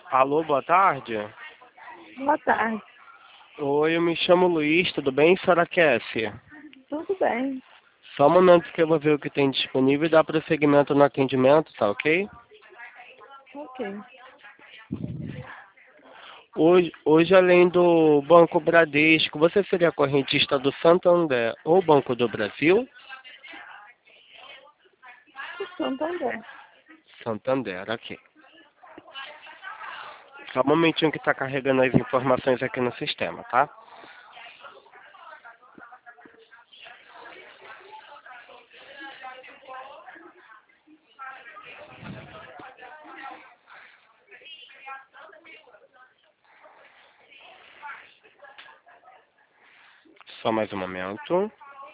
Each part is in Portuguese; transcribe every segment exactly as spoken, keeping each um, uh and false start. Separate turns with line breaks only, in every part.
Alô, boa tarde.
Boa tarde.
Oi, eu me chamo Luiz, tudo bem, senhora Cassie?
Tudo bem.
Só um momento que eu vou ver o que tem disponível e dar prosseguimento no atendimento, tá ok?
Ok.
Hoje, hoje, além do Banco Bradesco, você seria correntista do Santander ou Banco do Brasil?
Santander.
Santander, ok. Só um momentinho que está carregando as informações aqui no sistema, tá? Só mais um momento.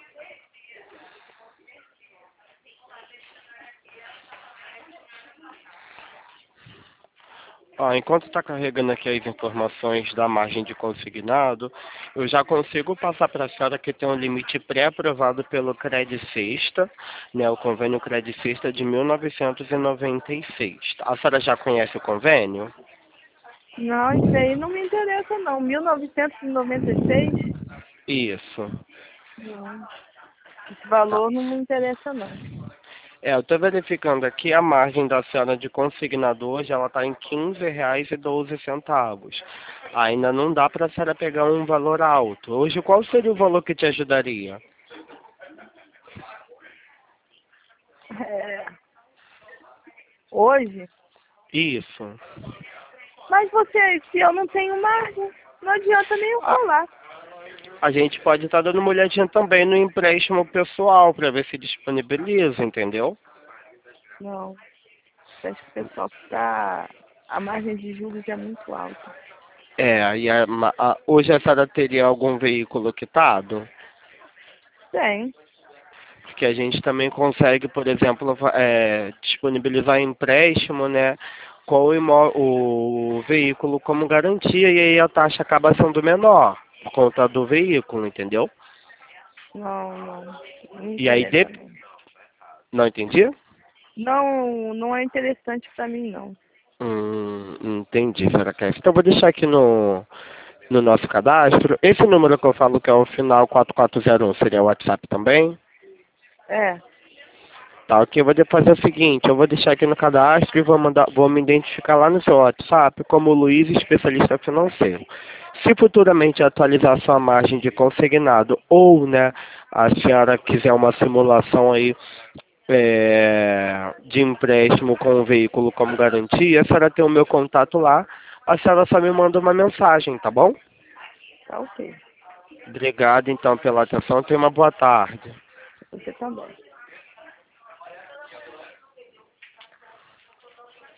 Ó, enquanto está carregando aqui as informações da margem de consignado, eu já consigo passar para a senhora que tem um limite pré-aprovado pelo Credit Sexta, né, o convênio Credit Sexta de mil novecentos e noventa e seis. A senhora já conhece o convênio?
Não, isso aí não me interessa não. mil novecentos e noventa e seis?
Isso.
Não. Esse
Tá.
valor não me interessa não.
É, eu estou verificando aqui a margem da senhora de consignado hoje, ela está em quinze reais e doze centavos. Ainda não dá para a senhora pegar um valor alto. Hoje, qual seria o valor que te ajudaria?
É. Hoje?
Isso.
Mas você, se eu não tenho margem, não adianta nem eu
A,
falar.
a gente pode estar dando uma olhadinha também no empréstimo pessoal para ver se disponibiliza, entendeu?
Não. Acho que o pessoal está... A margem de juros é muito alta.
É, e a, ma- a, hoje a senhora teria algum veículo quitado?
Tem.
Porque a gente também consegue, por exemplo, va- é, disponibilizar empréstimo, né, com o, imó o veículo como garantia e aí a taxa acaba sendo menor por conta do veículo, entendeu?
Não, não. Não me
E aí, de...
interessa não.
não entendi?
Não, não é interessante para mim não.
Hum, entendi, senhora Cassie. Então, eu vou deixar aqui no, no nosso cadastro. Esse número que eu falo que é o final quatro quatro zero um seria o WhatsApp também?
É.
Tá, ok. Eu vou de- fazer o seguinte, eu vou deixar aqui no cadastro e vou, mandar, vou me identificar lá no seu WhatsApp como Luiz, especialista financeiro. Se futuramente atualizar sua margem de consignado ou, né, a senhora quiser uma simulação aí é, de empréstimo com o veículo como garantia, a senhora tem o meu contato lá, a senhora só me manda uma mensagem, tá bom?
Tá ok.
Obrigado, então, pela atenção. Tenha uma boa tarde.
Você também.